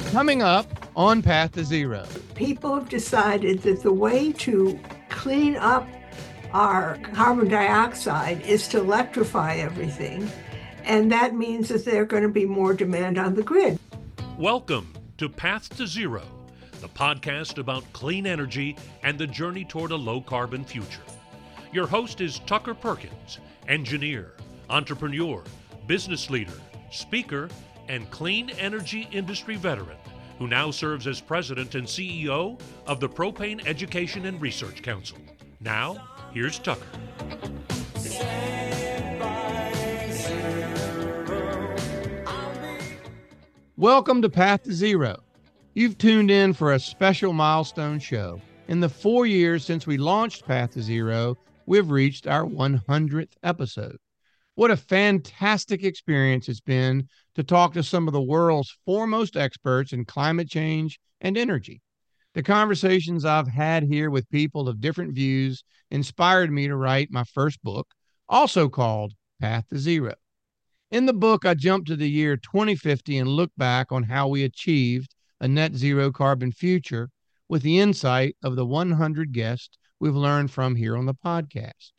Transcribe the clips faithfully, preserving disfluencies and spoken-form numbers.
Coming up on Path to Zero. People have decided that the way to clean up our carbon dioxide is to electrify everything. And that means that there's going to be more demand on the grid. Welcome to Path to Zero, the podcast about clean energy and the journey toward a low-carbon future. Your host is Tucker Perkins, engineer, entrepreneur, business leader, speaker, and clean energy industry veteran, who now serves as president and C E O of the Propane Education and Research Council. Now, here's Tucker. Welcome to Path to Zero. You've tuned in for a special milestone show. In the four years since we launched Path to Zero, we've reached our one hundredth episode. What a fantastic experience it's been to talk to some of the world's foremost experts in climate change and energy. The conversations I've had here with people of different views inspired me to write my first book, also called Path to Zero. In the book, I jumped to the year twenty fifty and look back on how we achieved a net zero carbon future with the insight of the one hundred guests we've learned from here on the podcast.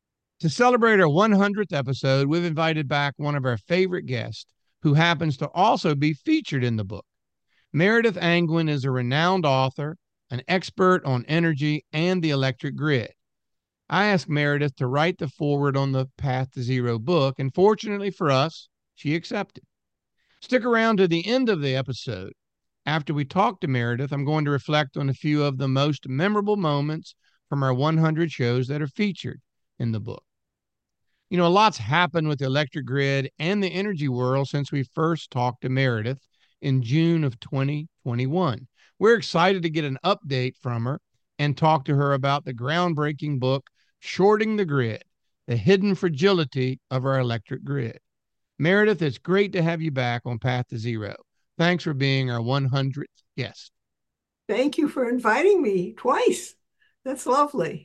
To celebrate our one hundredth episode, we've invited back one of our favorite guests, who happens to also be featured in the book. Meredith Angwin is a renowned author, an expert on energy and the electric grid. I asked Meredith to write the foreword on the Path to Zero book, and fortunately for us, she accepted. Stick around to the end of the episode. After we talk to Meredith, I'm going to reflect on a few of the most memorable moments from our one hundred shows that are featured in the book. You know, a lot's happened with the electric grid and the energy world since we first talked to Meredith in June of twenty twenty-one. We're excited to get an update from her and talk to her about the groundbreaking book, Shorting the Grid, the Hidden Fragility of Our Electric Grid. Meredith, it's great to have you back on Path to Zero. Thanks for being our one hundredth guest. Thank you for inviting me twice. That's lovely.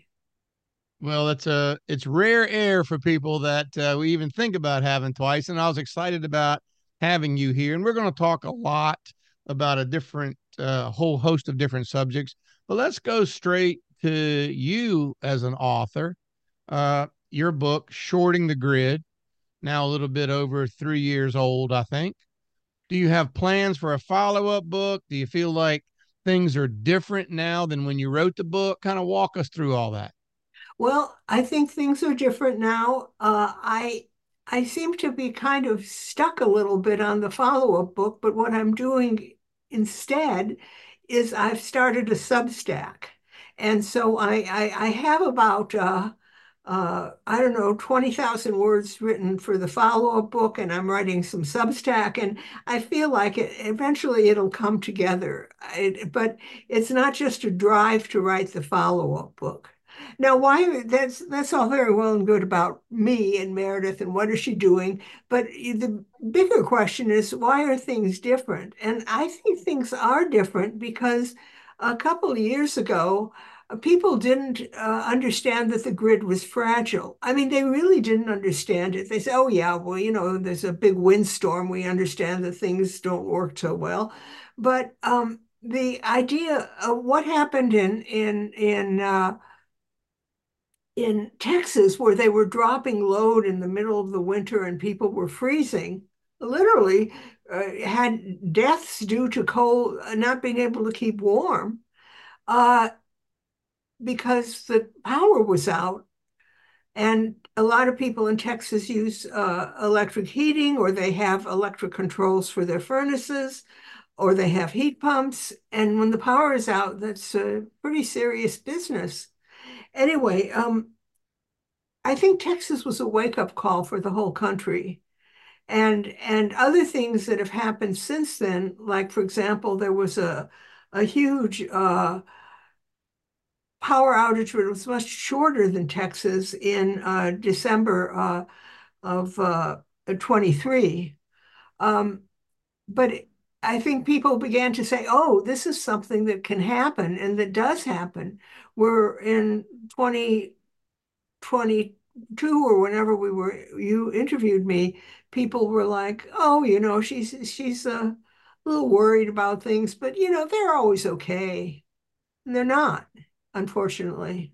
Well, it's a it's rare air for people that uh, we even think about having twice, and I was excited about having you here. And we're going to talk a lot about a different uh, whole host of different subjects. But let's go straight to you as an author. Uh, your book, Shorting the Grid, now a little bit over three years old, I think. Do you have plans for a follow-up book? Do you feel like things are different now than when you wrote the book? Kind of walk us through all that. Well, I think things are different now. Uh, I I seem to be kind of stuck a little bit on the follow-up book, but what I'm doing instead is I've started a Substack. And so I, I, I have about, uh, uh, I don't know, twenty thousand words written for the follow-up book, and I'm writing some Substack, and I feel like it, eventually it'll come together. It, but it's not just a drive to write the follow-up book. Now, why that's that's all very well and good about me and Meredith and what is she doing, but the bigger question is why are things different? And I think things are different because a couple of years ago, uh, people didn't uh, understand that the grid was fragile. I mean, they really didn't understand it. They say, "Oh yeah, well, you know, there's a big windstorm. We understand that things don't work so well," but um, the idea of what happened in in in uh, in Texas, where they were dropping load in the middle of the winter and people were freezing, literally uh, had deaths due to cold, uh, not being able to keep warm uh, because the power was out. And a lot of people in Texas use uh, electric heating, or they have electric controls for their furnaces, or they have heat pumps. And when the power is out, that's a pretty serious business. Anyway, um, I think Texas was a wake-up call for the whole country. And and other things that have happened since then, like for example, there was a a huge uh, power outage, but it was much shorter than Texas in uh, December uh, of uh, twenty-three. Um, but I think people began to say, oh, this is something that can happen and that does happen. We're in twenty twenty-two or whenever we were, you interviewed me, people were like, oh, you know, she's she's a a little worried about things, but you know, they're always okay. And they're not, unfortunately.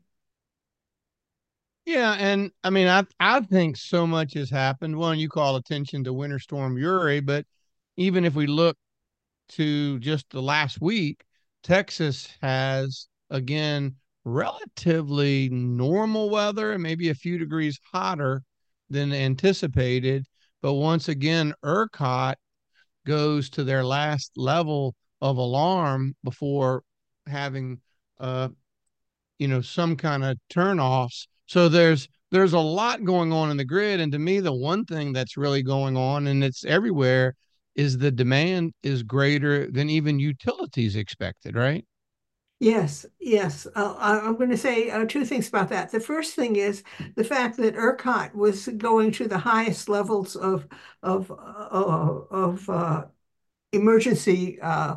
Yeah, and I mean, I I think so much has happened. One, you call attention to Winter Storm Uri, but even if we look to just the last week, Texas has again relatively normal weather and maybe a few degrees hotter than anticipated. But once again, ERCOT goes to their last level of alarm before having uh, you know, some kind of turnoffs. So there's there's a lot going on in the grid. And to me, the one thing that's really going on, and it's everywhere, is the demand is greater than even utilities expected, right? Yes, yes. Uh, I- I'm going to say uh, two things about that. The first thing is the fact that ERCOT was going to the highest levels of of uh, of uh, emergency uh,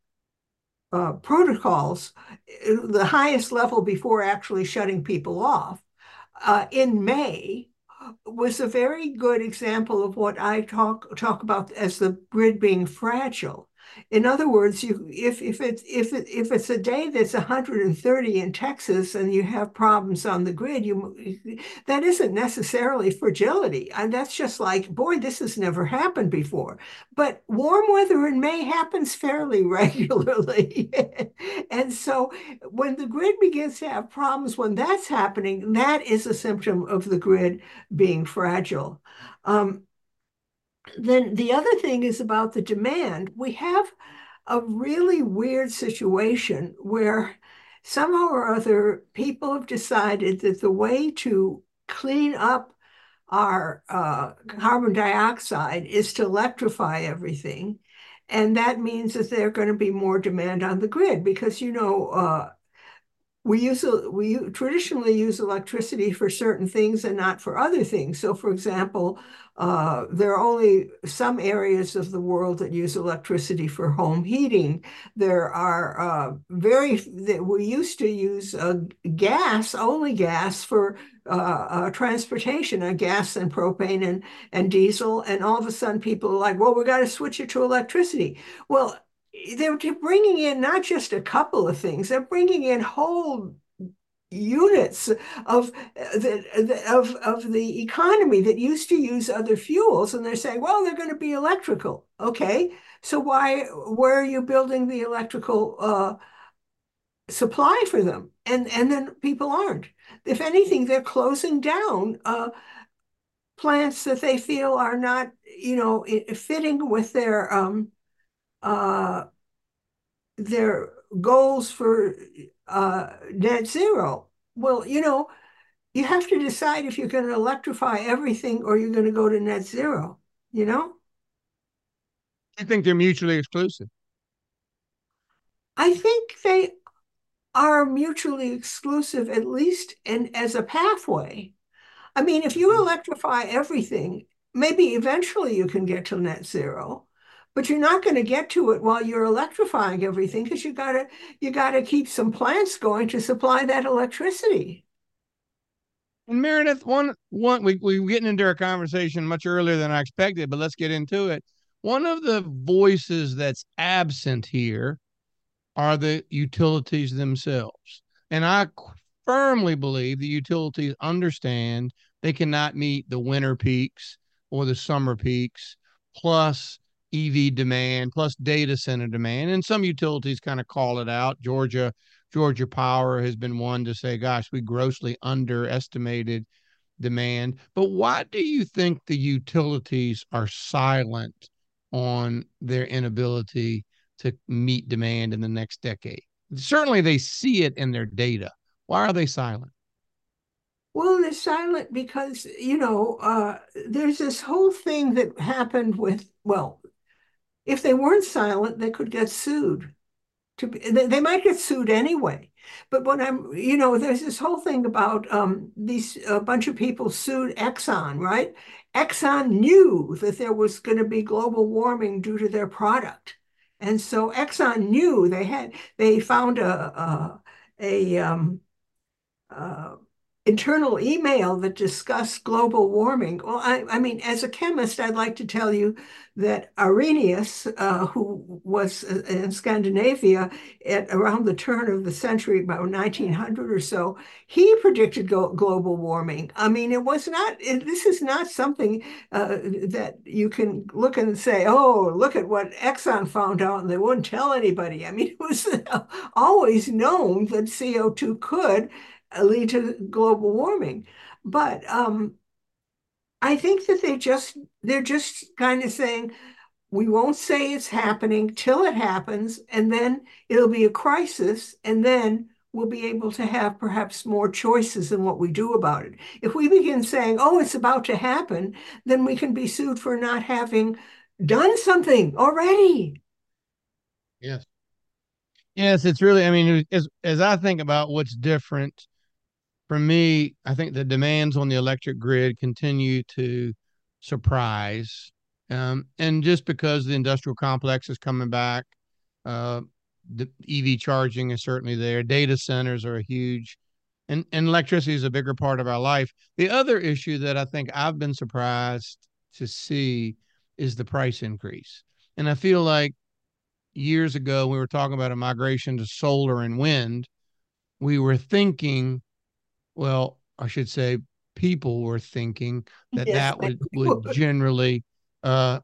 uh, protocols, the highest level before actually shutting people off uh, in May, was a very good example of what I talk talk about as the grid being fragile. In other words, you if if it's if it, if it's a day that's one hundred thirty in Texas and you have problems on the grid, you that isn't necessarily fragility. And that's just like, boy, this has never happened before. But warm weather in May happens fairly regularly. And so when the grid begins to have problems, when that's happening, that is a symptom of the grid being fragile. Um, then the other thing is about the demand. We have a really weird situation where somehow or other people have decided that the way to clean up our uh, carbon dioxide is to electrify everything. And that means that there's going to be more demand on the grid because, you know, uh, we use we traditionally use electricity for certain things and not for other things. So, for example, uh, there are only some areas of the world that use electricity for home heating. There are uh, very that we used to use uh, gas, only gas for uh, uh, transportation, uh, gas and propane and and diesel. And all of a sudden, people are like, "Well, we got to switch it to electricity." Well, they're bringing in not just a couple of things, they're bringing in whole units of the of of the economy that used to use other fuels, and they're saying, well, they're going to be electrical. Okay, so why where are you building the electrical uh, supply for them? And and then people aren't. If anything, they're closing down uh, plants that they feel are not, you know, fitting with their um, uh, their goals for uh, net zero. Well, you know, you have to decide if you're going to electrify everything or you're going to go to net zero, you know? I think they're mutually exclusive. I think they are mutually exclusive, at least in as a pathway. I mean, if you electrify everything, maybe eventually you can get to net zero, but you're not going to get to it while you're electrifying everything because you gotta you gotta keep some plants going to supply that electricity. And Meredith, one one we we were getting into our conversation much earlier than I expected, but let's get into it. One of the voices that's absent here are the utilities themselves. And I firmly believe the utilities understand they cannot meet the winter peaks or the summer peaks, plus E V demand, plus data center demand. And some utilities kind of call it out. Georgia, Georgia Power has been one to say, gosh, we grossly underestimated demand. But why do you think the utilities are silent on their inability to meet demand in the next decade? Certainly they see it in their data. Why are they silent? Well, they're silent because, you know, uh, there's this whole thing that happened with, well, if they weren't silent, they could get sued. To be, they, they might get sued anyway. But when I'm, you know, there's this whole thing about um, these a bunch of people sued Exxon, right? Exxon knew that there was going to be global warming due to their product, and so Exxon knew they had they found a a, a um, uh, internal email that discussed global warming. Well, I, I mean, as a chemist, I'd like to tell you that Arrhenius, uh, who was in Scandinavia at around the turn of the century, about nineteen hundred or so, he predicted global warming. I mean, it was not, it, this is not something uh, that you can look and say, oh, look at what Exxon found out, and they wouldn't tell anybody. I mean, it was always known that C O two could lead to global warming. But um, I think that they just they're just kind of saying we won't say it's happening till it happens, and then it'll be a crisis, and then we'll be able to have perhaps more choices in what we do about it. If we begin saying, oh, it's about to happen, then we can be sued for not having done something already. Yes. Yes, it's really, I mean, as, as I think about what's different, for me, I think the demands on the electric grid continue to surprise. Um, and just because the industrial complex is coming back, uh, the E V charging is certainly there. Data centers are a huge, and, and electricity is a bigger part of our life. The other issue that I think I've been surprised to see is the price increase. And I feel like years ago, we were talking about a migration to solar and wind. We were thinking, well, I should say, people were thinking that Yes, that would, would generally uh,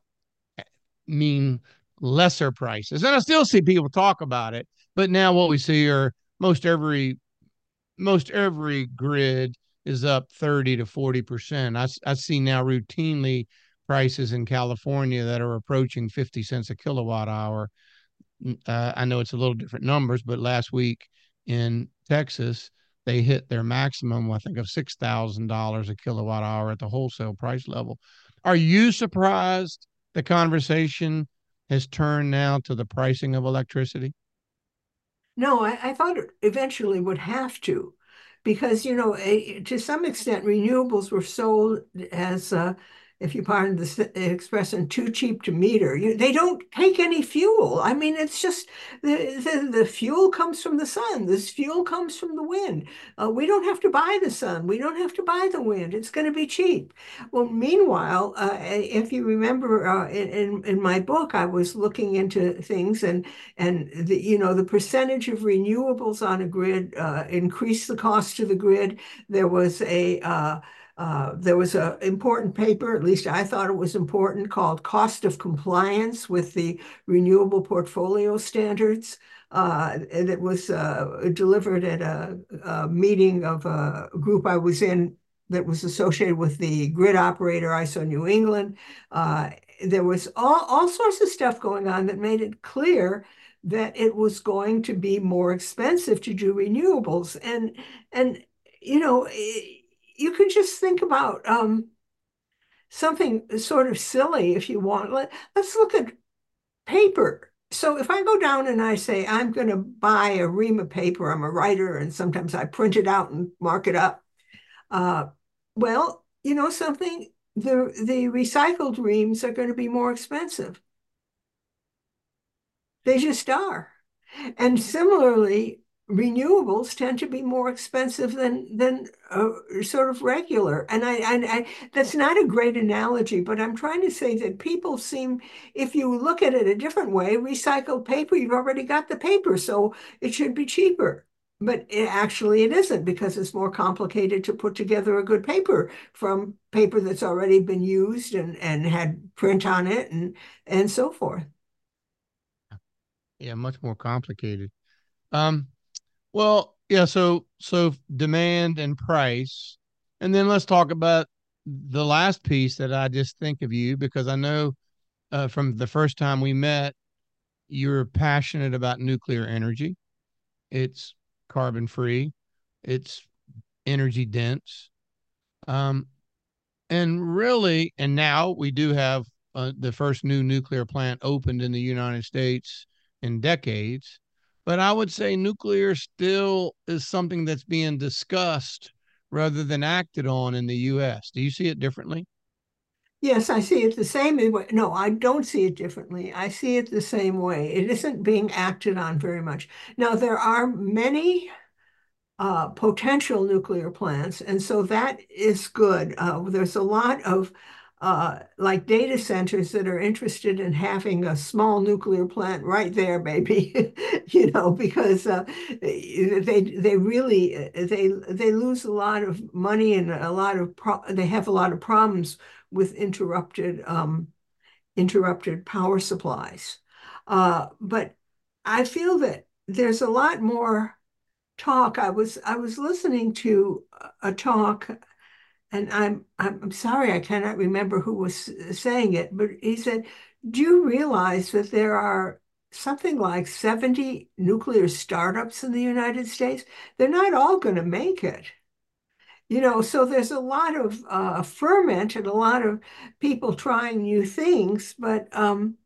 mean lesser prices. And I still see people talk about it, but now what we see are most every most every grid is up thirty to forty percent. I, I see now routinely prices in California that are approaching fifty cents a kilowatt hour. Uh, I know it's a little different numbers, but last week in Texas, they hit their maximum, I think, of six thousand dollars a kilowatt hour at the wholesale price level. Are you surprised the conversation has turned now to the pricing of electricity? No, I, I thought it eventually would have to, because, you know, a, to some extent, renewables were sold as, uh, if you pardon the expression, too cheap to meter. You, they don't take any fuel. I mean, it's just the, the, the fuel comes from the sun. This fuel comes from the wind. Uh, we don't have to buy the sun. We don't have to buy the wind. It's going to be cheap. Well, meanwhile, uh, if you remember uh, in, in my book, I was looking into things, and and the, you know, the percentage of renewables on a grid uh, increased the cost to the grid. There was a uh, uh, there was an important paper, at least I thought it was important, called Cost of Compliance with the Renewable Portfolio Standards. Uh, that was uh, delivered at a, a meeting of a group I was in that was associated with the grid operator, I S O New England. Uh, there was all, all sorts of stuff going on that made it clear that it was going to be more expensive to do renewables. And, and you know, you can just think about um, something sort of silly if you want. Let, let's look at paper. So if I go down and I say, I'm going to buy a ream of paper, I'm a writer, and sometimes I print it out and mark it up. Uh, well, you know something, the, the recycled reams are going to be more expensive. They just are. And similarly, renewables tend to be more expensive than than uh, sort of regular. And I, I, I, that's not a great analogy, but I'm trying to say that people seem, if you look at it a different way, recycled paper, you've already got the paper, so it should be cheaper. But it, actually, it isn't, because it's more complicated to put together a good paper from paper that's already been used and, and had print on it and, and so forth. Yeah, much more complicated. Um, well, yeah, so so demand and price. And then let's talk about the last piece that I just think of you, because I know uh, from the first time we met, you're passionate about nuclear energy. It's carbon free, it's energy dense. Um, and really, and now we do have uh, the first new nuclear plant opened in the United States in decades. But I would say nuclear still is something that's being discussed rather than acted on in the U S. Do you see it differently? Yes, I see it the same way. No, I don't see it differently. I see it the same way. It isn't being acted on very much. Now, there are many uh, potential nuclear plants. And so that is good. Uh, there's a lot of uh, like data centers that are interested in having a small nuclear plant right there, maybe, you know, because uh, they they really they they lose a lot of money and a lot of pro they have a lot of problems with interrupted um, interrupted power supplies. Uh, but I feel that there's a lot more talk. I was I was listening to a talk, and I'm I'm sorry I cannot remember who was saying it, but he said, "Do you realize that there are something like seventy nuclear startups in the United States? They're not all going to make it." You know, so there's a lot of uh, ferment and a lot of people trying new things, but um,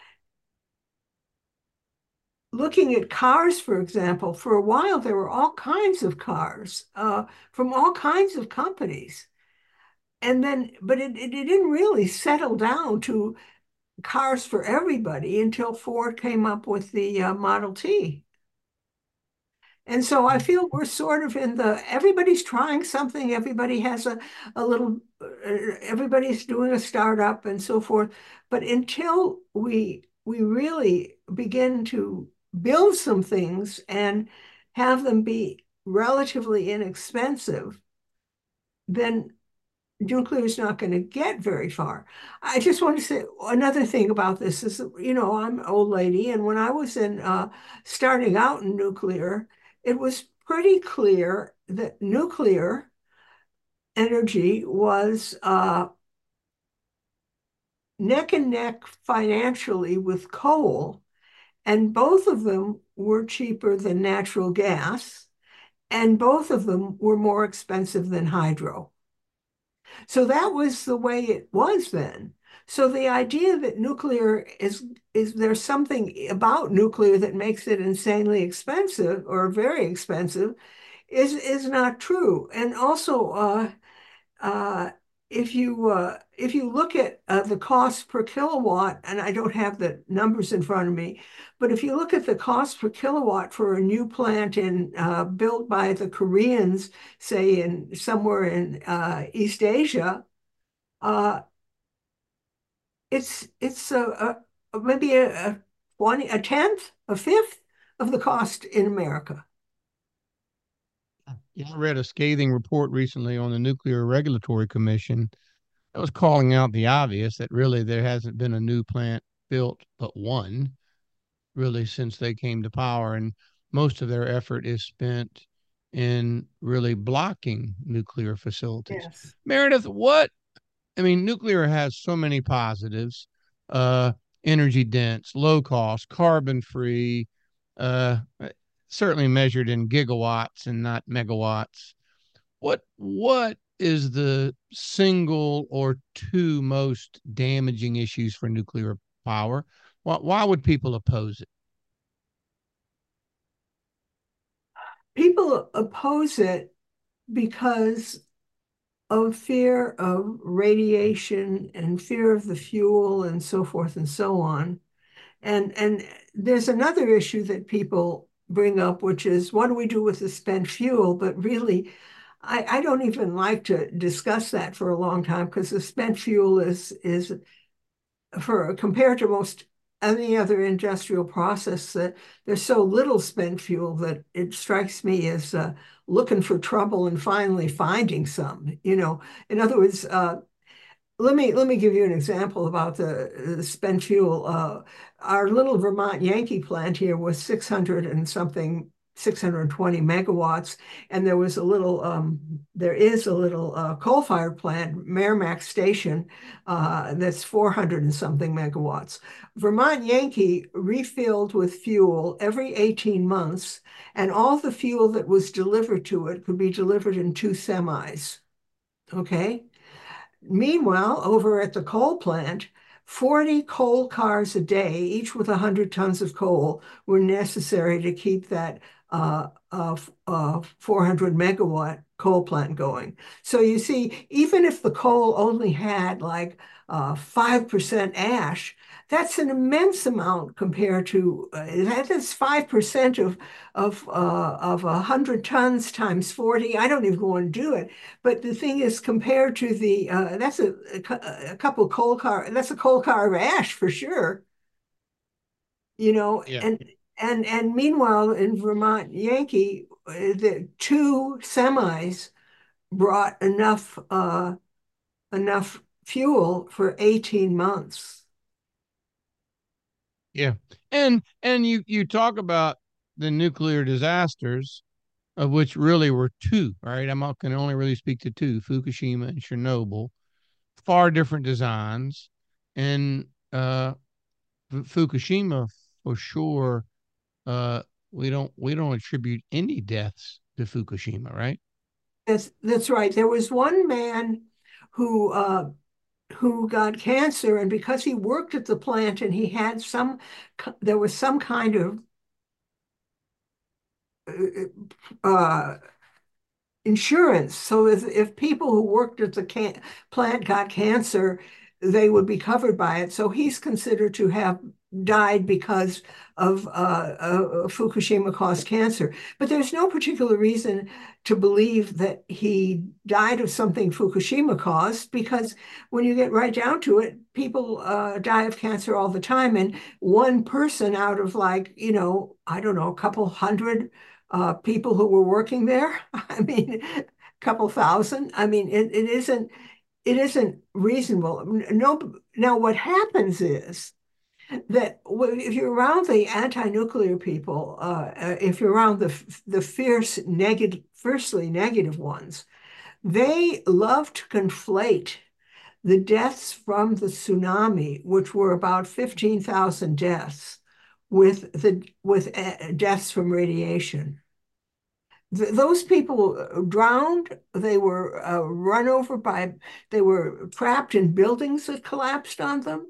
looking at cars, for example, for a while there were all kinds of cars uh, from all kinds of companies. And then, but it, it didn't really settle down to cars for everybody until Ford came up with the uh, Model T. And so I feel we're sort of in the, everybody's trying something, everybody has a, a little, uh, everybody's doing a startup and so forth. But until we we really begin to build some things and have them be relatively inexpensive, then nuclear is not going to get very far. I just want to say another thing about this is, you know, I'm an old lady, and when I was in uh, starting out in nuclear, it was pretty clear that nuclear energy was uh, neck and neck financially with coal, and both of them were cheaper than natural gas, and both of them were more expensive than hydro. So that was the way it was then. So the idea that nuclear is is there's something about nuclear that makes it insanely expensive or very expensive is is not true. And also, uh, uh, if you uh, if you look at uh, the cost per kilowatt, and I don't have the numbers in front of me, but if you look at the cost per kilowatt for a new plant in uh, built by the Koreans, say in somewhere in uh, East Asia, uh, it's it's a, a maybe a, a twenty, a tenth, a fifth of the cost in America. Yeah, I read a scathing report recently on the Nuclear Regulatory Commission that was calling out the obvious that really there hasn't been a new plant built but one really since they came to power, and most of their effort is spent in really blocking nuclear facilities. Yes. Meredith, what I mean, nuclear has so many positives, uh, energy dense, low cost, carbon free, uh, certainly measured in gigawatts and not megawatts. What what is the single or two most damaging issues for nuclear power? Why, why would people oppose it? People oppose it because of fear of radiation and fear of the fuel and so forth and so on. And and there's another issue that people bring up, which is what do we do with the spent fuel? But really, I, I don't even like to discuss that for a long time because the spent fuel is is for compared to most any other industrial process that there's so little spent fuel that it strikes me as uh, looking for trouble and finally finding some. You know, in other words, uh, let me let me give you an example about the, the spent fuel. Uh, our little Vermont Yankee plant here was six hundred and something, six hundred twenty megawatts, and there was a little, um, there is a little uh, coal-fired plant, Merrimack Station, uh, that's four hundred and something megawatts. Vermont Yankee refilled with fuel every eighteen months, and all the fuel that was delivered to it could be delivered in two semis. Okay. Meanwhile, over at the coal plant, forty coal cars a day, each with one hundred tons of coal, were necessary to keep that uh, uh, uh, four hundred megawatt coal plant going. So you see, even if the coal only had like uh, five percent ash, that's an immense amount compared to uh, that is five percent of of uh, of a hundred tons times forty. I don't even want to do it. But the thing is, compared to the uh, that's a, a, a couple coal car that's a coal car of ash for sure. You know, Yeah. and and and meanwhile in Vermont Yankee, uh, the two semis brought enough uh, enough fuel for eighteen months. Yeah. And and you you talk about the nuclear disasters, of which really were two, right? I'm not can only really speak to two, Fukushima and Chernobyl, far different designs. And uh Fukushima for sure, uh we don't we don't attribute any deaths to Fukushima, right? That's that's right. There was one man who uh, who got cancer, and because he worked at the plant and he had some, there was some kind of uh, uh, insurance. So if, if people who worked at the can plant got cancer, they would be covered by it. So he's considered to have died because of uh, uh, Fukushima caused cancer. But there's no particular reason to believe that he died of something Fukushima caused, because when you get right down to it, people uh, die of cancer all the time. And one person out of like, you know, I don't know, a couple hundred uh, people who were working there. I mean, a couple thousand. I mean, it, it isn't it isn't reasonable. No. Now, what happens is that if you're around the anti-nuclear people, uh, uh, if you're around the the fierce negative, fiercely negative ones, they love to conflate the deaths from the tsunami, which were about fifteen thousand deaths, with the with uh, deaths from radiation. Th those people drowned. They were uh, run over by. They were trapped in buildings that collapsed on them.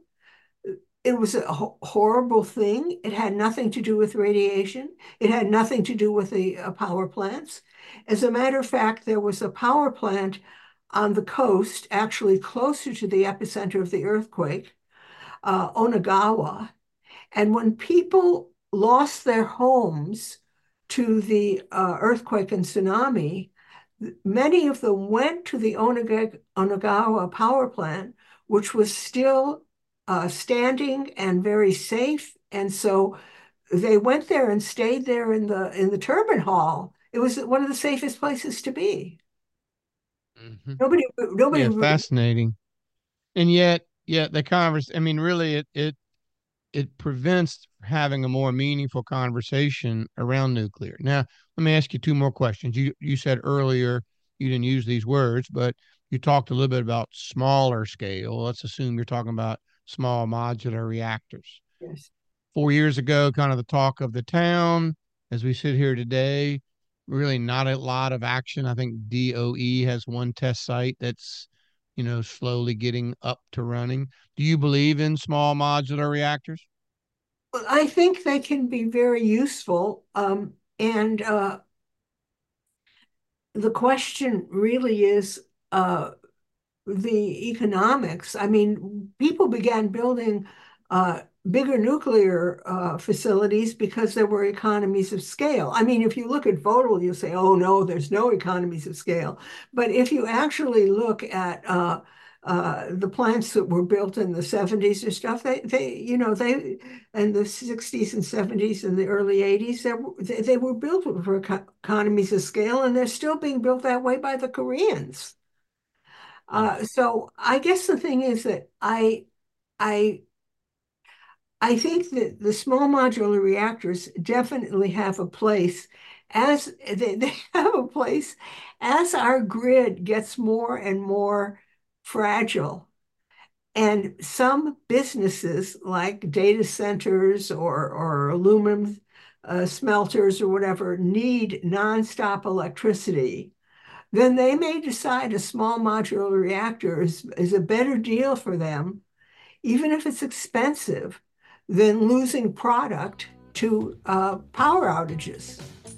It was a ho horrible thing. It had nothing to do with radiation. It had nothing to do with the uh, power plants. As a matter of fact, there was a power plant on the coast, actually closer to the epicenter of the earthquake, uh, Onagawa. And when people lost their homes to the uh, earthquake and tsunami, many of them went to the Onaga Onagawa power plant, which was still uh, standing and very safe. And so they went there and stayed there in the in the turbine hall. It was one of the safest places to be. Mm-hmm. Nobody, nobody. Yeah, fascinating. And yet, yet the converse. I mean, really, it it it prevents having a more meaningful conversation around nuclear. Now, let me ask you two more questions. You you said earlier you didn't use these words, but you talked a little bit about smaller scale. Let's assume you're talking about small modular reactors. Yes. Four years ago, kind of the talk of the town. As we sit here today, really not a lot of action. I think D O E has one test site that's, you know, slowly getting up to running. Do you believe in small modular reactors? Well, I think they can be very useful. Um, and uh, the question really is uh, the economics. I mean, people began building uh, bigger nuclear uh, facilities because there were economies of scale. I mean, if you look at Vogtle, you'll say, oh, no, there's no economies of scale. But if you actually look at uh, uh, the plants that were built in the seventies or stuff, they, they you know, they, in the sixties and seventies and the early eighties, they, they, they were built for economies of scale, and they're still being built that way by the Koreans. Uh, so I guess the thing is that I, I, I think that the small modular reactors definitely have a place as they, they have a place as our grid gets more and more fragile. And some businesses like data centers or, or aluminum uh, smelters or whatever need nonstop electricity, then they may decide a small modular reactor is, is a better deal for them, even if it's expensive, than losing product to uh, power outages.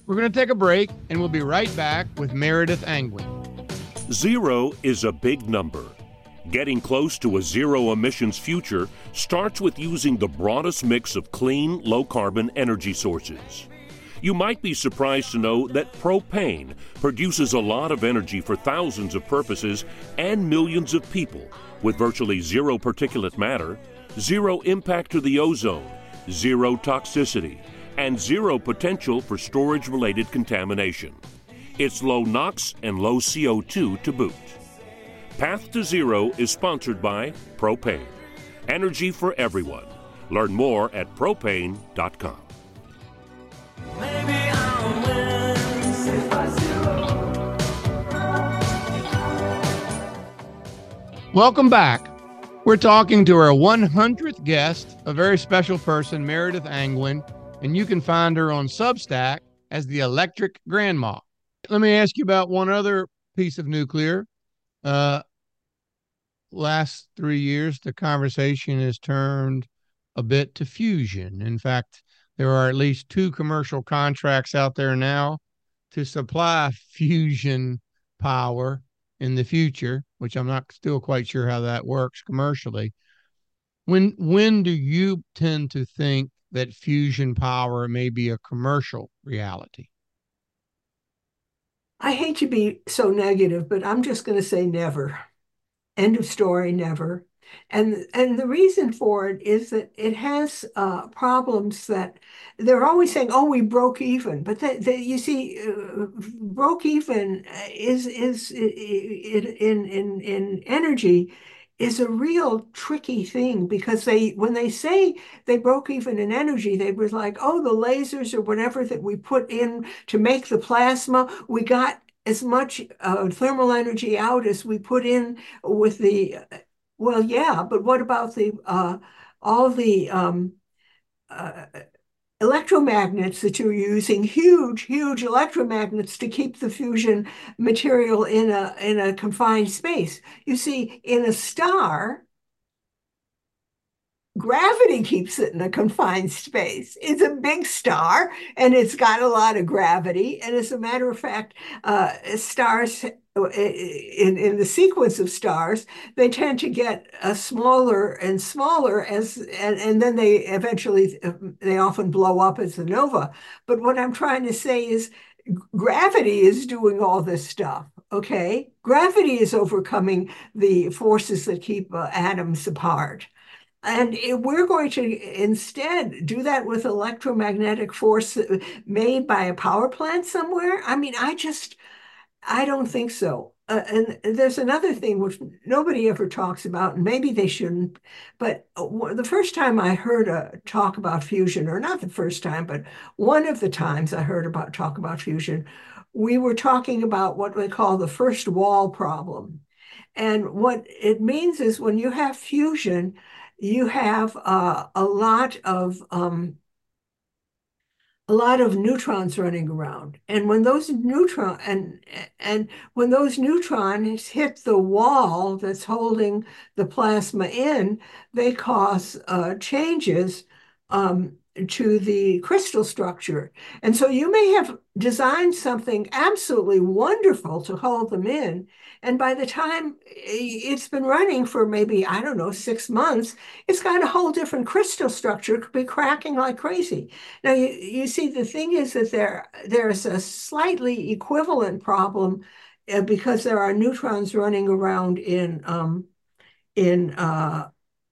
We're going to take a break, and we'll be right back with Meredith Angwin. Zero is a big number. Getting close to a zero emissions future starts with using the broadest mix of clean, low-carbon energy sources. You might be surprised to know that propane produces a lot of energy for thousands of purposes and millions of people with virtually zero particulate matter, zero impact to the ozone, zero toxicity, and zero potential for storage-related contamination. It's low NOx and low C O two to boot. Path to Zero is sponsored by Propane. Energy for everyone. Learn more at propane dot com. Maybe I'll win if I zero. Welcome back. We're talking to our one hundredth guest, a very special person, Meredith Angwin, and you can find her on Substack as the Electric Grandma. Let me ask you about one other piece of nuclear. Uh, last three years, the conversation has turned a bit to fusion. In fact, there are at least two commercial contracts out there now to supply fusion power in the future, which I'm not still quite sure how that works commercially. When when do you tend to think that fusion power may be a commercial reality? I hate to be so negative, but I'm just going to say never. End of story, never. And and the reason for it is that it has uh, problems that they're always saying, "Oh, we broke even," but that, that you see, uh, broke even is is in in in energy is a real tricky thing, because they when they say they broke even in energy, they were like, "Oh, the lasers or whatever that we put in to make the plasma, we got as much uh, thermal energy out as we put in with the." Well, yeah, but what about the uh, all the um, uh, electromagnets that you're using? Huge, huge electromagnets to keep the fusion material in a in a confined space. You see, in a star, gravity keeps it in a confined space. It's a big star, and it's got a lot of gravity. And as a matter of fact, uh, stars, in, in the sequence of stars, they tend to get uh, smaller and smaller as, and, and then they eventually, they often blow up as a nova. But what I'm trying to say is gravity is doing all this stuff. Okay, gravity is overcoming the forces that keep uh, atoms apart. And we're going to instead do that with electromagnetic force made by a power plant somewhere. I mean, I just, I don't think so. Uh, and there's another thing which nobody ever talks about, and maybe they shouldn't. But the first time I heard a talk about fusion, or not the first time, but one of the times I heard about talk about fusion, we were talking about what we call the first wall problem. And what it means is when you have fusion, you have uh, a lot of um, a lot of neutrons running around, and when those neutron and and when those neutrons hit the wall that's holding the plasma in, they cause uh, changes um, to the crystal structure. And so you may have designed something absolutely wonderful to hold them in, and by the time it's been running for maybe, I don't know, six months, it's got a whole different crystal structure. It could be cracking like crazy. Now, you, you see, the thing is that there there's a slightly equivalent problem uh, because there are neutrons running around in um, in uh,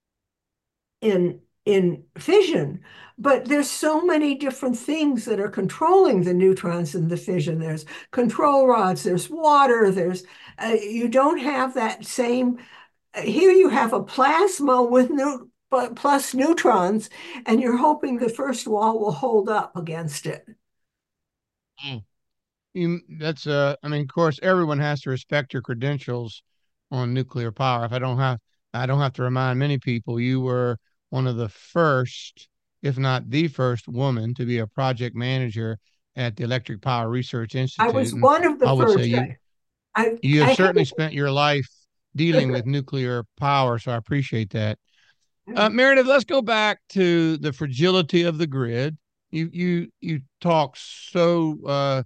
in in fission, but there's so many different things that are controlling the neutrons in the fission. There's control rods, there's water, there's uh, you don't have that same. Uh, here you have a plasma with new plus neutrons, and you're hoping the first wall will hold up against it. Mm. You, that's uh, I mean, of course, everyone has to respect your credentials on nuclear power. If I don't have, I don't have to remind many people, you were one of the first, if not the first woman to be a project manager at the Electric Power Research Institute. I was one of the I would first. say you, I, you have I certainly spent your life dealing with nuclear power, so I appreciate that. Uh, Meredith, let's go back to the fragility of the grid. You you you talk so uh,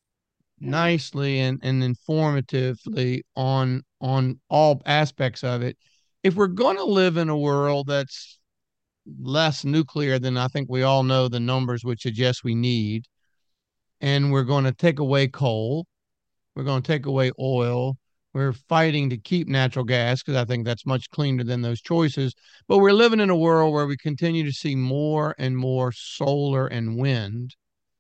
nicely and, and informatively on on all aspects of it. If we're going to live in a world that's less nuclear than I think we all know the numbers would suggest we need, and we're going to take away coal, we're going to take away oil. We're fighting to keep natural gas because I think that's much cleaner than those choices. But we're living in a world where we continue to see more and more solar and wind.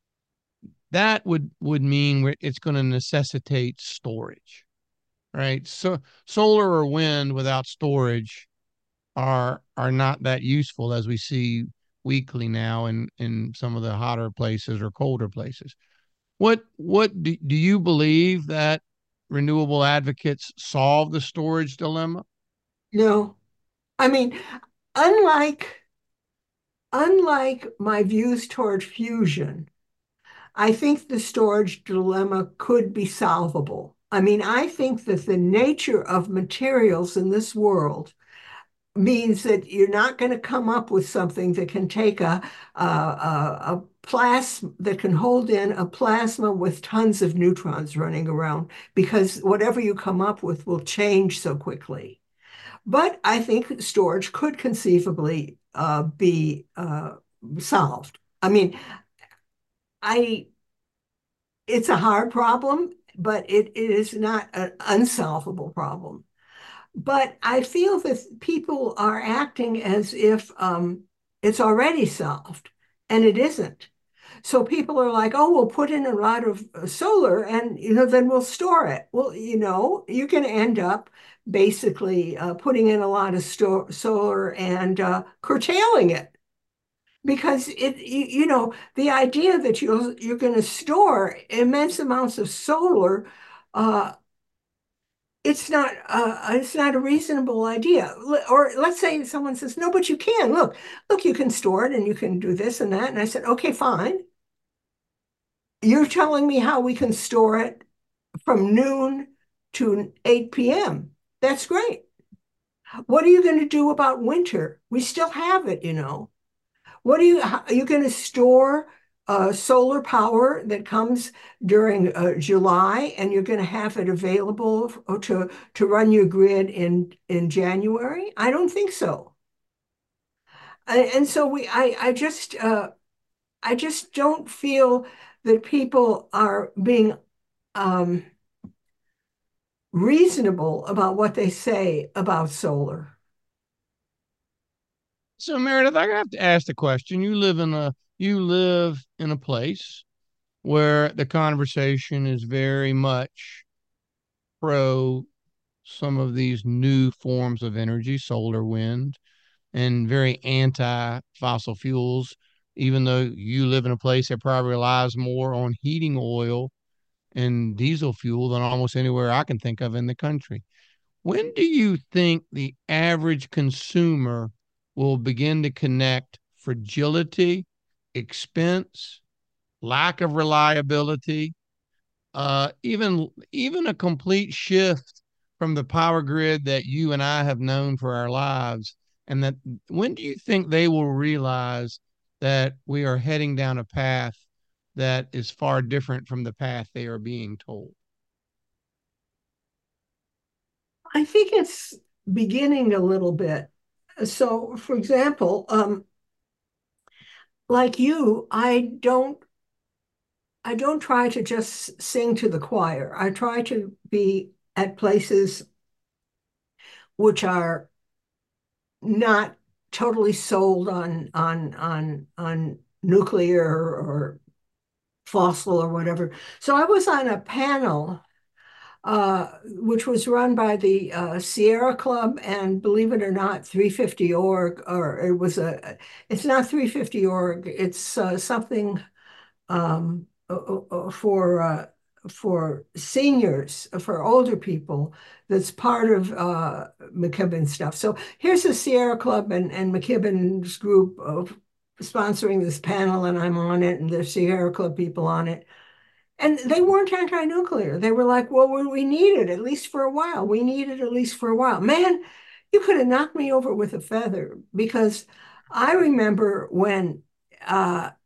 That would would mean it's going to necessitate storage, right? So solar or wind without storage are are not that useful as we see weekly now in in some of the hotter places or colder places. What what do, do you believe that renewable advocates solve the storage dilemma? No, I mean, unlike unlike my views toward fusion, I think the storage dilemma could be solvable. I mean, I think that the nature of materials in this world means that you're not going to come up with something that can take a, a, a, a plasma that can hold in a plasma with tons of neutrons running around, because whatever you come up with will change so quickly. But I think storage could conceivably uh, be uh, solved. I mean, I it's a hard problem, but it, it is not an unsolvable problem. But I feel that people are acting as if um, it's already solved, and it isn't. So people are like, oh, we'll put in a lot of uh, solar and, you know, then we'll store it. Well, you know, you're going to end up basically uh, putting in a lot of sto solar and uh, curtailing it. Because it, you, you know, the idea that you're, you're going to store immense amounts of solar, uh, it's not uh, it's not a reasonable idea. Or let's say someone says, no, but you can. Look, look, you can store it and you can do this and that. And I said, okay, fine. You're telling me how we can store it from noon to eight p m That's great. What are you going to do about winter? We still have it, you know. What are you, are you going to store uh, solar power that comes during uh, July, and you're going to have it available to, to run your grid in, in January? I don't think so. And, and so we, I, I just, uh, I just don't feel that people are being um, reasonable about what they say about solar. So Meredith, I have to ask the question. You live in a you live in a place where the conversation is very much pro some of these new forms of energy, solar, wind, and very anti fossil fuels, even though you live in a place that probably relies more on heating oil and diesel fuel than almost anywhere I can think of in the country. When do you think the average consumer will begin to connect fragility, expense, lack of reliability, uh, even even a complete shift from the power grid that you and I have known for our lives? And that when do you think they will realize that we are heading down a path that is far different from the path they are being told? I think it's beginning a little bit. So, for example, um, like you, I don't I don't try to just sing to the choir. I try to be at places which are not totally sold on on on on nuclear or fossil or whatever. So I was on a panel uh, which was run by the uh, Sierra Club and, believe it or not, three fifty org, or it was a, it's not three fifty org, it's uh, something um, for uh, for seniors, for older people, that's part of uh, McKibben stuff. So here's the Sierra Club and, and McKibben's group of sponsoring this panel, and I'm on it, and there's Sierra Club people on it. And they weren't anti-nuclear. They were like, well, we need it at least for a while. We need it at least for a while. Man, you could have knocked me over with a feather, because I remember when uh,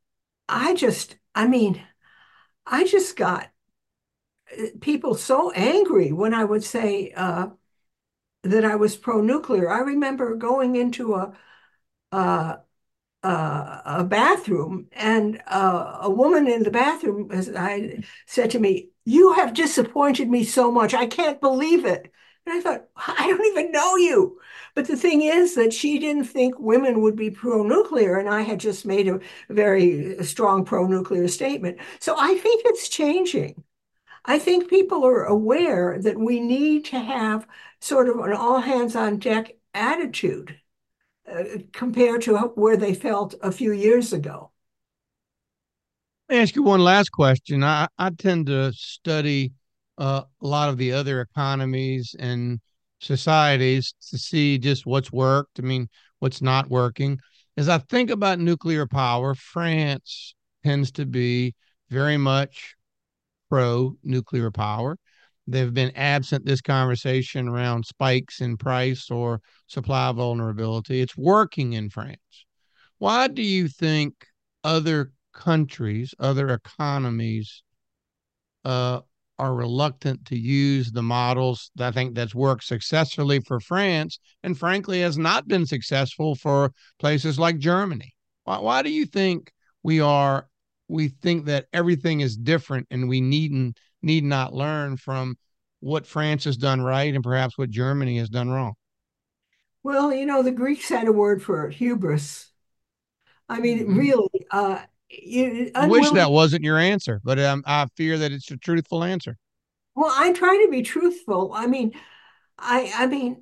I just, I mean, I just got people so angry when I would say uh, that I was pro-nuclear. I remember going into a a, a, a bathroom, and uh, a woman in the bathroom, as I said to me, "You have disappointed me so much. I can't believe it." And I thought, I don't even know you. But the thing is that she didn't think women would be pro-nuclear, and I had just made a very strong pro-nuclear statement. So I think it's changing. I think people are aware that we need to have sort of an all hands on deck attitude uh, compared to where they felt a few years ago. Let me ask you one last question. I, I tend to study uh, a lot of the other economies and societies to see just what's worked. I mean, what's not working. As I think about nuclear power, France tends to be very much pro nuclear power. They've been absent this conversation around spikes in price or supply vulnerability. It's working in France. Why do you think other countries, other economies, uh, are reluctant to use the models that I think that's worked successfully for France and frankly has not been successful for places like Germany? Why, why do you think we are we think that everything is different and we needn't need not learn from what France has done right and perhaps what Germany has done wrong? Well, you know, the Greeks had a word for hubris. I mean, Mm-hmm. really, uh, you, I wish that unwilling. wasn't your answer, but um, I fear that it's a truthful answer. Well, I try to be truthful. I mean, I, I mean,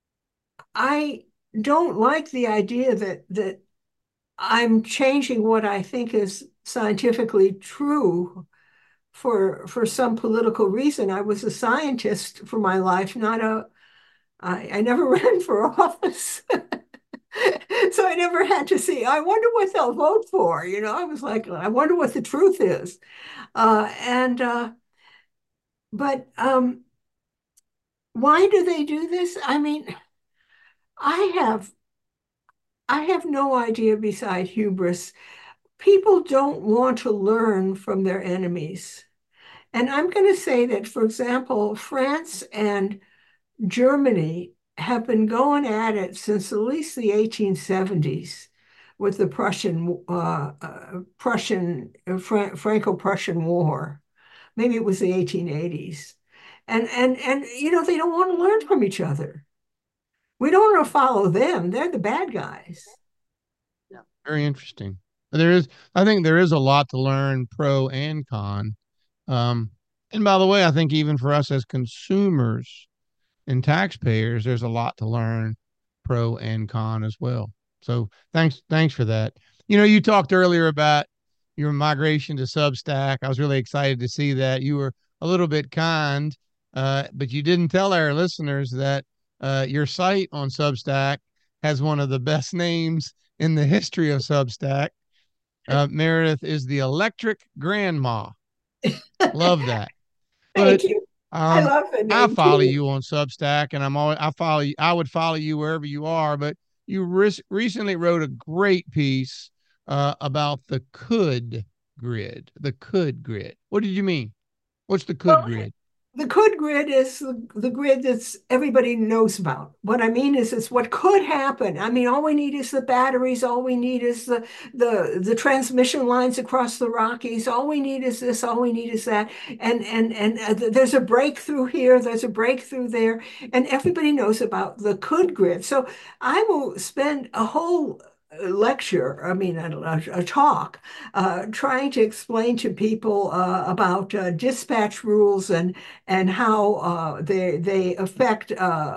I don't like the idea that that I'm changing what I think is scientifically true for for some political reason. I was a scientist for my life, not a. I, I never ran for office. So I never had to see, I wonder what they'll vote for. You know, I was like, I wonder what the truth is. Uh, and uh, but um, why do they do this? I mean, I have I have no idea beside hubris. People don't want to learn from their enemies. And I'm going to say that, for example, France and Germany have been going at it since at least the eighteen seventies with the Prussian uh, uh, Prussian uh, Fra- Franco-Prussian War. Maybe it was the eighteen eighties. And and and you know, they don't want to learn from each other. We don't want to follow them. They're the bad guys. Yeah. Very interesting. There is, I think there is a lot to learn pro and con. Um, and by the way, I think even for us as consumers and taxpayers, there's a lot to learn pro and con as well. So thanks, thanks for that. You know, you talked earlier about your migration to Substack. I was really excited to see that you were a little bit kind, uh, but you didn't tell our listeners that uh, your site on Substack has one of the best names in the history of Substack. Uh, Meredith is the Electric Grandma. Love that. Thank But you. I um, love the I name follow too. you on Substack, and I'm always I follow you. I would follow you wherever you are. But you re- recently wrote a great piece uh, about the could grid. The could grid. What did you mean? What's the could Well, grid? the could grid is the, the grid that's everybody knows about. What I mean is, it's what could happen. I mean, all we need is the batteries. All we need is the the the transmission lines across the Rockies. All we need is this. All we need is that. And and and uh, there's a breakthrough here. There's a breakthrough there. And everybody knows about the could grid. So I will spend a whole lecture, I mean, a, a talk, uh, trying to explain to people uh, about uh, dispatch rules and and how uh, they they affect uh,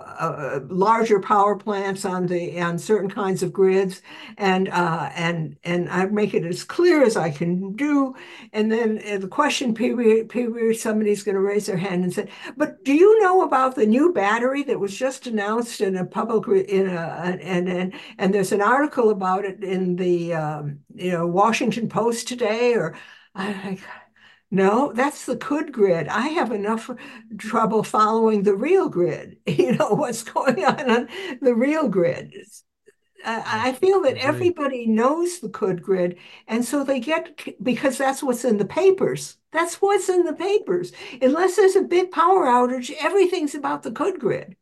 uh, larger power plants on the on certain kinds of grids, and uh, and and I make it as clear as I can do. And then in the question period, period somebody's going to raise their hand and say, "But do you know about the new battery that was just announced in a public in a and and and there's an article about it in the um, you know Washington Post today?" Or I, no, that's the could grid. I have enough trouble following the real grid. You know what's going on on the real grid. I I Yes, feel I that agree. everybody knows the could grid, and so they get, because that's what's in the papers. That's what's in the papers. Unless there's a big power outage, everything's about the could grid.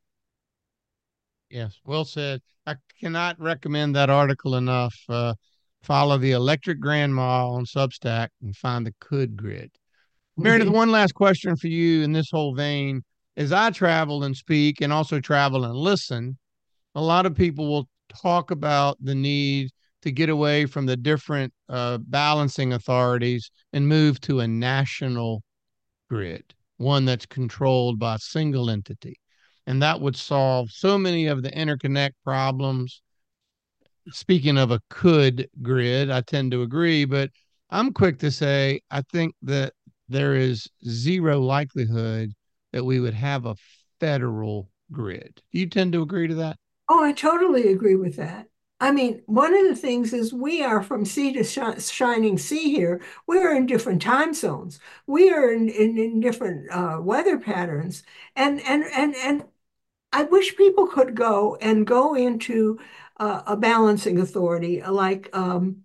Yes, well said. I cannot recommend that article enough. Uh, follow the Electric Grandma on Substack and find the could grid. Meredith, one last question for you in this whole vein. As I travel and speak and also travel and listen, a lot of people will talk about the need to get away from the different uh, balancing authorities and move to a national grid, one that's controlled by a single entity. And that would solve so many of the interconnect problems. Speaking of a could grid, I tend to agree, but I'm quick to say I think that there is zero likelihood that we would have a federal grid. Do you tend to agree to that? Oh, I totally agree with that. I mean, one of the things is we are from sea to shi shining sea here. We are in different time zones. We are in, in, in different uh, weather patterns. And, and, and, and I wish people could go and go into uh, a balancing authority like um,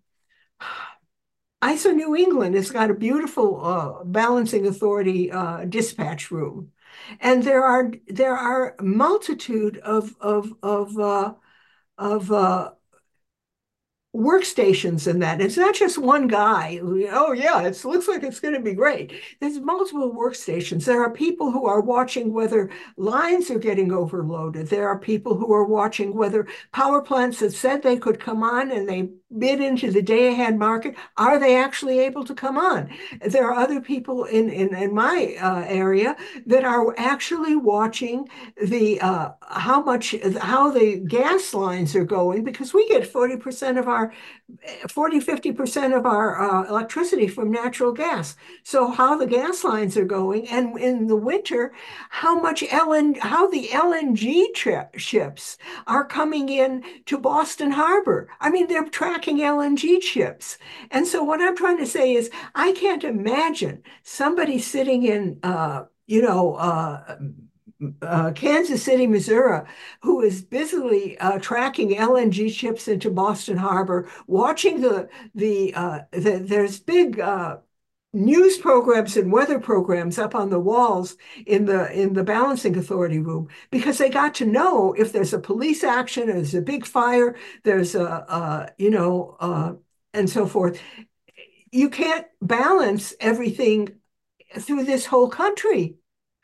I S O New England has got a beautiful uh, balancing authority uh, dispatch room, and there are there are a multitude of of of uh, of uh, workstations in that. It's not just one guy. Oh yeah, it looks like it's going to be great. There's multiple workstations. There are people who are watching whether lines are getting overloaded. There are people who are watching whether power plants that said they could come on and they bid into the day ahead market, are they actually able to come on? There are other people in in, in my uh, area that are actually watching the uh, how much how the gas lines are going, because we get forty percent of our forty, fifty percent of our uh, electricity from natural gas. So how the gas lines are going, and in the winter, how much L N, how the L N G tri- ships are coming in to Boston Harbor. I mean, they're tracking L N G ships. And so what I'm trying to say is, I can't imagine somebody sitting in, uh, you know, uh, uh, Kansas City, Missouri, who is busily uh, tracking L N G ships into Boston Harbor, watching the the, uh, the there's big uh, news programs and weather programs up on the walls in the in the balancing authority room, because they got to know if there's a police action, or there's a big fire, there's a, a you know uh, and so forth. You can't balance everything through this whole country.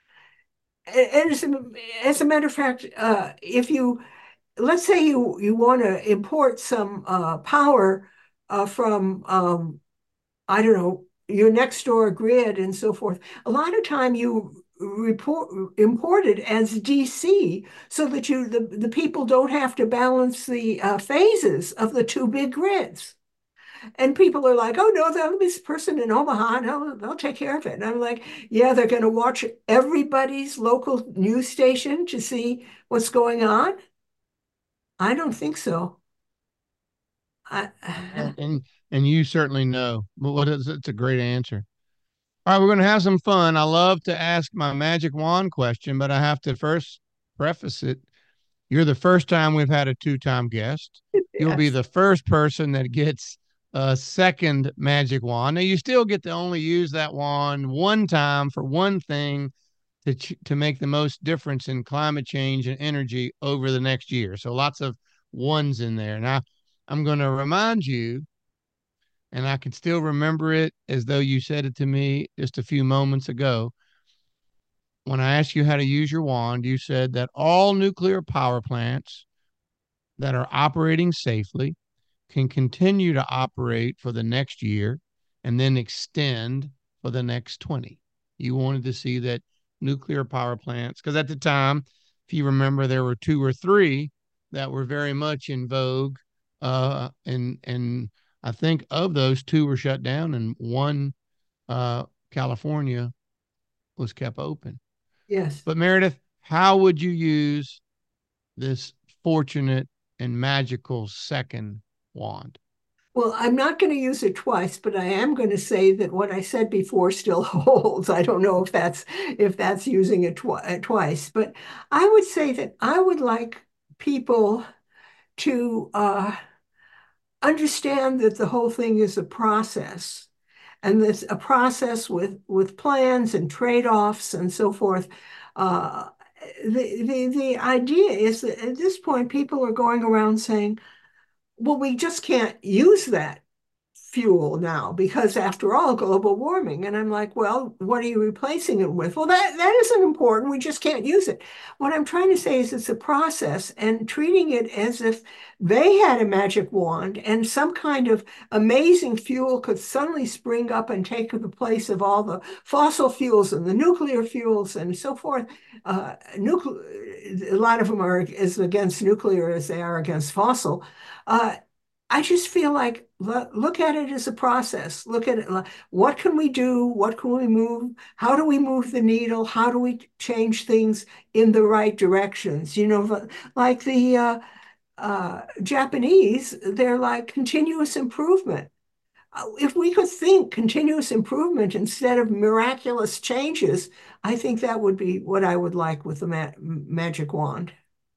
And as a, as a matter of fact, uh, if you let's say you you want to import some uh, power uh, from um, I don't know, your next door grid and so forth. A lot of time you report import it as D C so that you the, the people don't have to balance the uh, phases of the two big grids. And people are like, oh no, there'll be this person in Omaha, and they'll, they'll take care of it. And I'm like, yeah, they're going to watch everybody's local news station to see what's going on. I don't think so. I, And and, and you certainly know. But what is it's a great answer. All right, we're going to have some fun. I love to ask my magic wand question, but I have to first preface it. You're the first time we've had a two-time guest. You'll be yes. the first person that gets a second magic wand. Now you still get to only use that wand one time for one thing to ch- to make the most difference in climate change and energy over the next year. So lots of ones in there. Now I'm going to remind you, and I can still remember it as though you said it to me just a few moments ago. When I asked you how to use your wand, you said that all nuclear power plants that are operating safely can continue to operate for the next year and then extend for the next twenty. You wanted to see that nuclear power plants, because at the time, if you remember, there were two or three that were very much in vogue. Uh, and, and I think of those, two were shut down and one, uh, California, was kept open. Yes. But Meredith, how would you use this fortunate and magical second wand? Well, I'm not going to use it twice, but I am going to say that what I said before still holds. I don't know if that's if that's using it twi- uh, twice, but I would say that I would like people to uh, understand that the whole thing is a process, and this a process with with plans and trade-offs and so forth. Uh, the, the the idea is that at this point, people are going around saying, well, we just can't use that fuel now because after all, global warming. And I'm like, well, what are you replacing it with? Well, that, that isn't important. We just can't use it. What I'm trying to say is it's a process, and treating it as if they had a magic wand and some kind of amazing fuel could suddenly spring up and take the place of all the fossil fuels and the nuclear fuels and so forth. Uh, nuclear, a lot of them are as against nuclear as they are against fossil. Uh, I just feel like look at it as a process. Look at it. What can we do? What can we move? How do we move the needle? How do we change things in the right directions? You know, like the uh, uh, Japanese, they're like continuous improvement. If we could think continuous improvement instead of miraculous changes, I think that would be what I would like with the ma magic wand.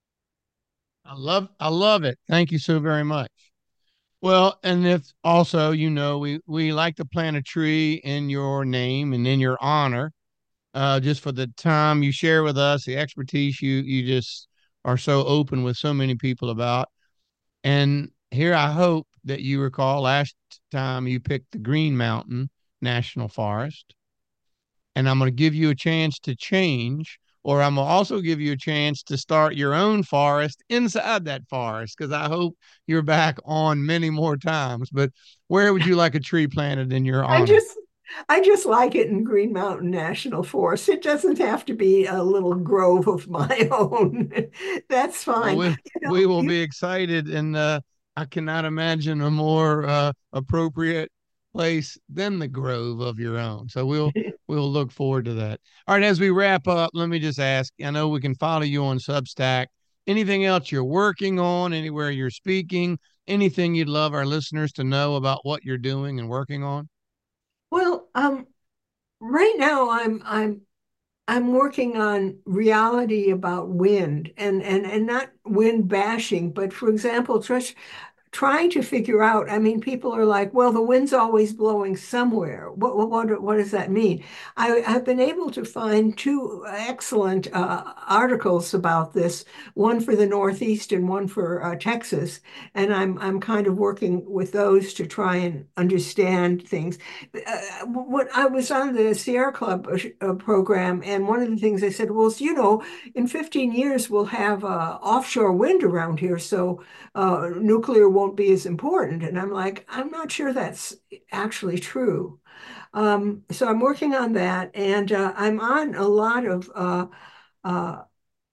I love, I love it. Thank you so very much. Well, and if also, you know, we, we like to plant a tree in your name and in your honor, uh, just for the time you share with us, the expertise you, you just are so open with so many people about. And here I hope that you recall last time you picked the Green Mountain National Forest, and I'm going to give you a chance to change, or I'm going to also give you a chance to start your own forest inside that forest, because I hope you're back on many more times. But where would you like a tree planted in your I honor? just I just like it in Green Mountain National Forest. It doesn't have to be a little grove of my own. That's Well, fine. we, You know, we will you, be excited, and uh, I cannot imagine a more uh, appropriate place than the grove of your own. So we'll we'll look forward to that. All right, as we wrap up, let me just ask. I know we can follow you on Substack. Anything else you're working on? Anywhere you're speaking? Anything you'd love our listeners to know about what you're doing and working on? well, um, right now I'm I'm I'm working on reality about wind and and and not wind bashing, but for example, Trish, trying to figure out, I mean, people are like, well, the wind's always blowing somewhere. What, what, what does that mean? I have been able to find two excellent uh, articles about this, one for the Northeast and one for uh, Texas. And I'm, I'm kind of working with those to try and understand things. Uh, what I was on the Sierra Club uh, program, and one of the things they said was, you know, in fifteen years, we'll have uh, offshore wind around here. So uh, nuclear won't be as important. And I'm like, I'm not sure that's actually true. Um, so I'm working on that, and uh, I'm on a lot of uh, uh,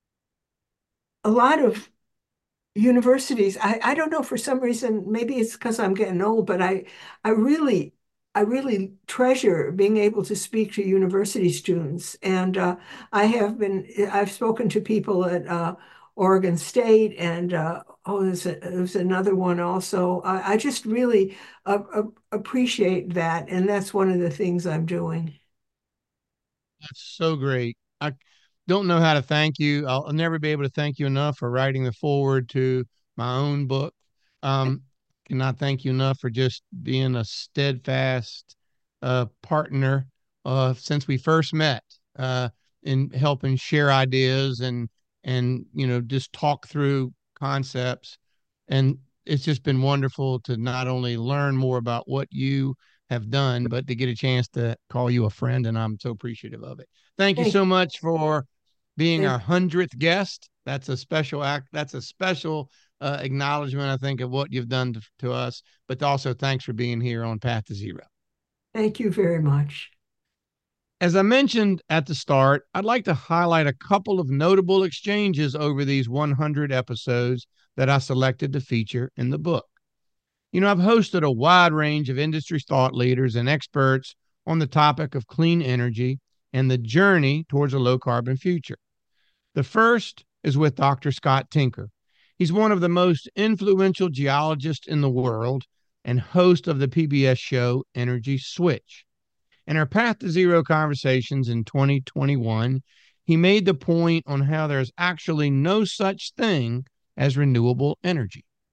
a lot of universities. I, I don't know, for some reason, maybe it's because I'm getting old, but I I really I really treasure being able to speak to university students. And uh, I have been I've spoken to people at uh, Oregon State, and uh, oh, there's, a, there's another one also. I, I just really uh, uh, appreciate that, and that's one of the things I'm doing. That's so great. I don't know how to thank you. I'll, I'll never be able to thank you enough for writing the foreword to my own book. Um, cannot thank you enough for just being a steadfast uh, partner uh, since we first met uh, in helping share ideas and and you know just talk through concepts. And it's just been wonderful to not only learn more about what you have done, but to get a chance to call you a friend. And I'm so appreciative of it. Thank you Thank, so much for being our thank, hundredth guest. That's a special act. That's a special uh, acknowledgement, I think, of what you've done to, to us, but also thanks for being here on Path to Zero. thank you very much. As I mentioned at the start, I'd like to highlight a couple of notable exchanges over these one hundred episodes that I selected to feature in the book. You know, I've hosted a wide range of industry thought leaders and experts on the topic of clean energy and the journey towards a low carbon future. The first is with Doctor Scott Tinker. He's one of the most influential geologists in the world and host of the P B S show Energy Switch. In our Path to Zero conversations in twenty twenty-one, he made the point on how there's actually no such thing as renewable energy.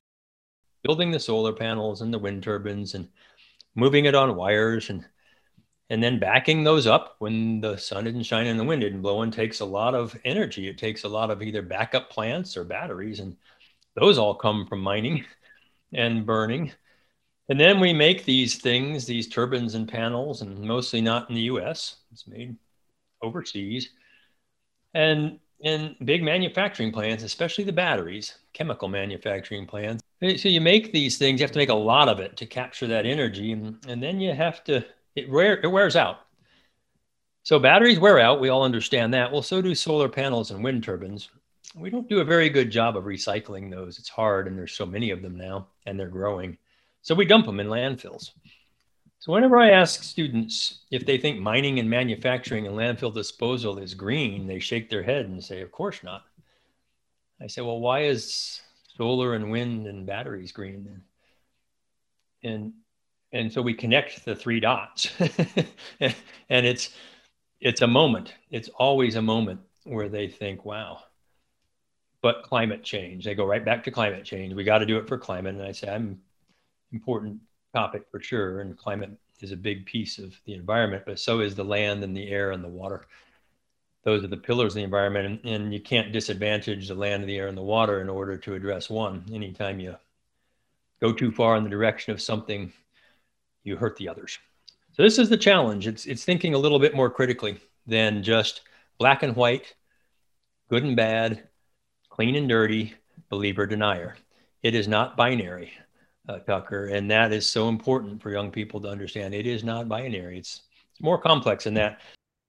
building the solar panels and the wind turbines and moving it on wires and and then backing those up when the sun isn't shining and the wind isn't blowing takes a lot of energy. It takes a lot of either backup plants or batteries, and those all come from mining and burning. And then we make these things, these turbines and panels, and mostly not in the U S. It's made overseas. And in big manufacturing plants, especially the batteries, chemical manufacturing plants. So you make these things, you have to make a lot of it to capture that energy. And, and then you have to, it, wear, it wears out. So batteries wear out. We all understand that. Well, so do solar panels and wind turbines. We don't do a very good job of recycling those. It's hard, and there's so many of them now, and they're growing. So we dump them in landfills. So whenever I ask students if they think mining and manufacturing and landfill disposal is green, they shake their head and say, of course not. I say, well, why is solar and wind and batteries green then? And and so we connect the three dots. and it's it's a moment. It's always a moment where they think, wow. But climate change, they go right back to climate change. We got to do it for climate. And I say, I'm important topic for sure. And climate is a big piece of the environment, but so is the land and the air and the water. Those are the pillars of the environment. And, and you can't disadvantage the land, the air, and the water in order to address one. Anytime you go too far in the direction of something, you hurt the others. So this is the challenge. It's, it's thinking a little bit more critically than just black and white, good and bad, clean and dirty, believer, denier. It is not binary. Uh, Tucker, and that is so important for young people to understand. It is not binary. It's, it's more complex than that.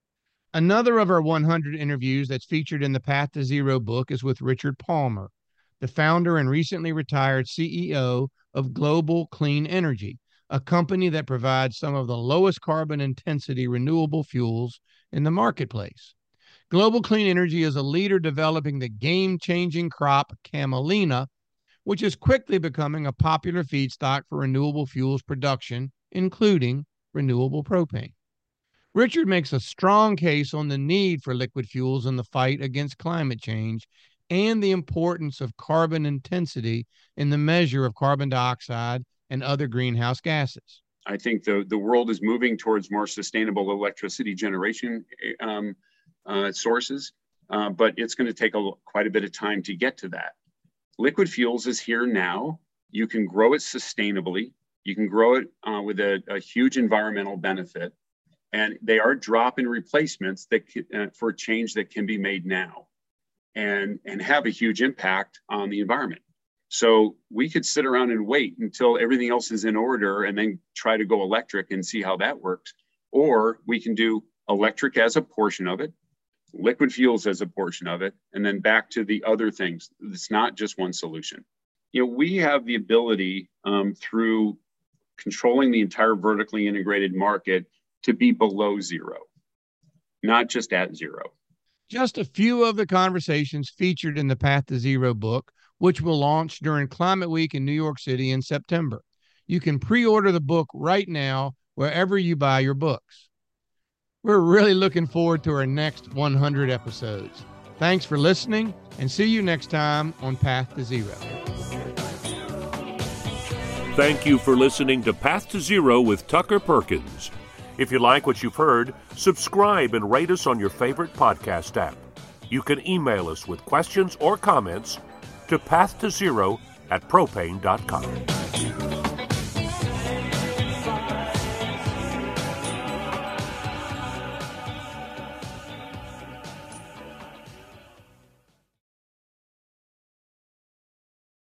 Another of our one hundred interviews that's featured in the Path to Zero book is with Richard Palmer, the founder and recently retired C E O of Global Clean Energy, a company that provides some of the lowest carbon intensity renewable fuels in the marketplace. Global Clean Energy is a leader developing the game-changing crop camelina, which is quickly becoming a popular feedstock for renewable fuels production, including renewable propane. Richard makes a strong case on the need for liquid fuels in the fight against climate change and the importance of carbon intensity in the measure of carbon dioxide and other greenhouse gases. I think the, the world is moving towards more sustainable electricity generation um, uh, sources, uh, but it's going to take a, quite a bit of time to get to that. Liquid fuels is here now. You can grow it sustainably. You can grow it uh, with a, a huge environmental benefit. And they are drop-in replacements that uh, for change that can be made now and, and have a huge impact on the environment. So we could sit around and wait until everything else is in order and then try to go electric and see how that works. Or we can do electric as a portion of it, liquid fuels as a portion of it, and then back to the other things. It's not just one solution. You know, we have the ability um, through controlling the entire vertically integrated market to be below zero, not just at zero. Just a few of the conversations featured in the Path to Zero book, which will launch during Climate Week in New York City in September. You can pre-order the book right now wherever you buy your books. We're really looking forward to our next one hundred episodes. Thanks for listening, and see you next time on Path to Zero. Thank you for listening to Path to Zero with Tucker Perkins. If you like what you've heard, subscribe and rate us on your favorite podcast app. You can email us with questions or comments to path to zero at propane dot com.